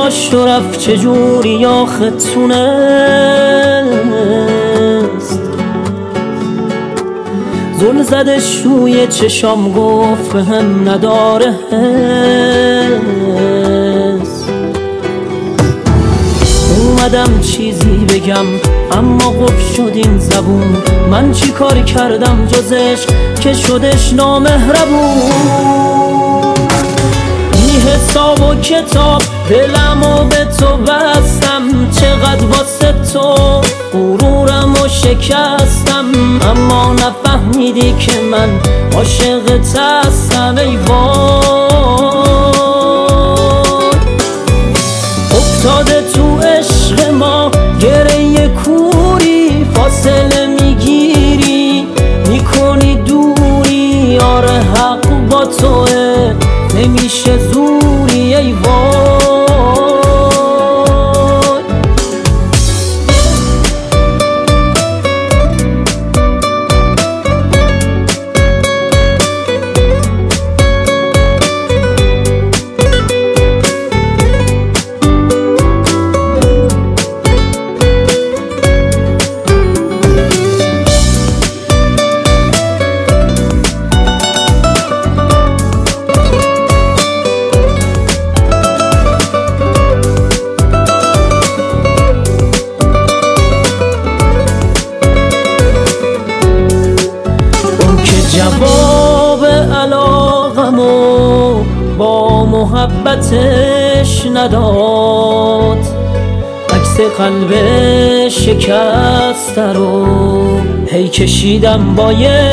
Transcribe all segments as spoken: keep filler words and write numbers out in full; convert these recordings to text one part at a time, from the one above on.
داشت و رفت چجوری آخه تونست زل زدش روی چشام گفت به هم نداره حس. اومدم چیزی بگم اما قفل شد این زبون، من چی کار کردم جزش که شدش نامهربون. بی حساب و کتاب دلمو به تو بستم، چقدر واسه تو غرورم و شکستم، اما نفهمیدی که من عاشقت هستم. ای وای افتاده تو عشق ما گره کوری، فاصله میگیری میکنی دوری، آره حق با توه نمیشه زوری. ای وای جواب علاقمو با محبتش نداد، عکس قلب شکسته رو هی کشیدم با یه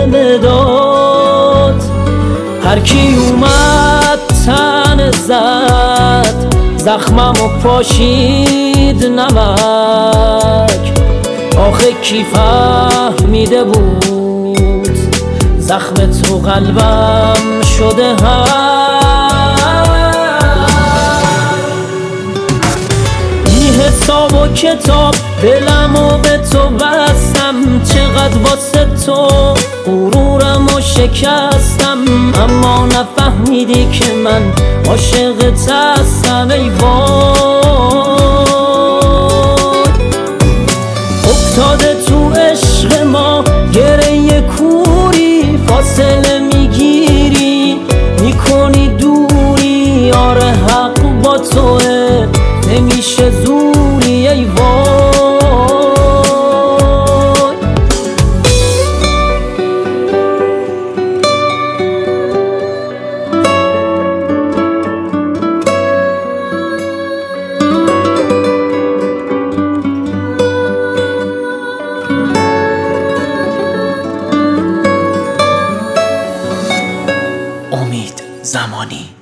مداد. هر کی اومد تن زد زخممو پاشید نمک، آخه کی فهمیده بود زخم تو قلبم شده هم. بی حساب و کتاب دلمو به تو بستم، چقدر واسه تو غرورم و شکستم، اما نفهمیدی که من عاشقت هستم. ای وای افتاده تو عشق ما گره کوری، فاصله میگیری میکنی دوری، آره حق با توه نمیشه زوری. ای وای امید زمانی.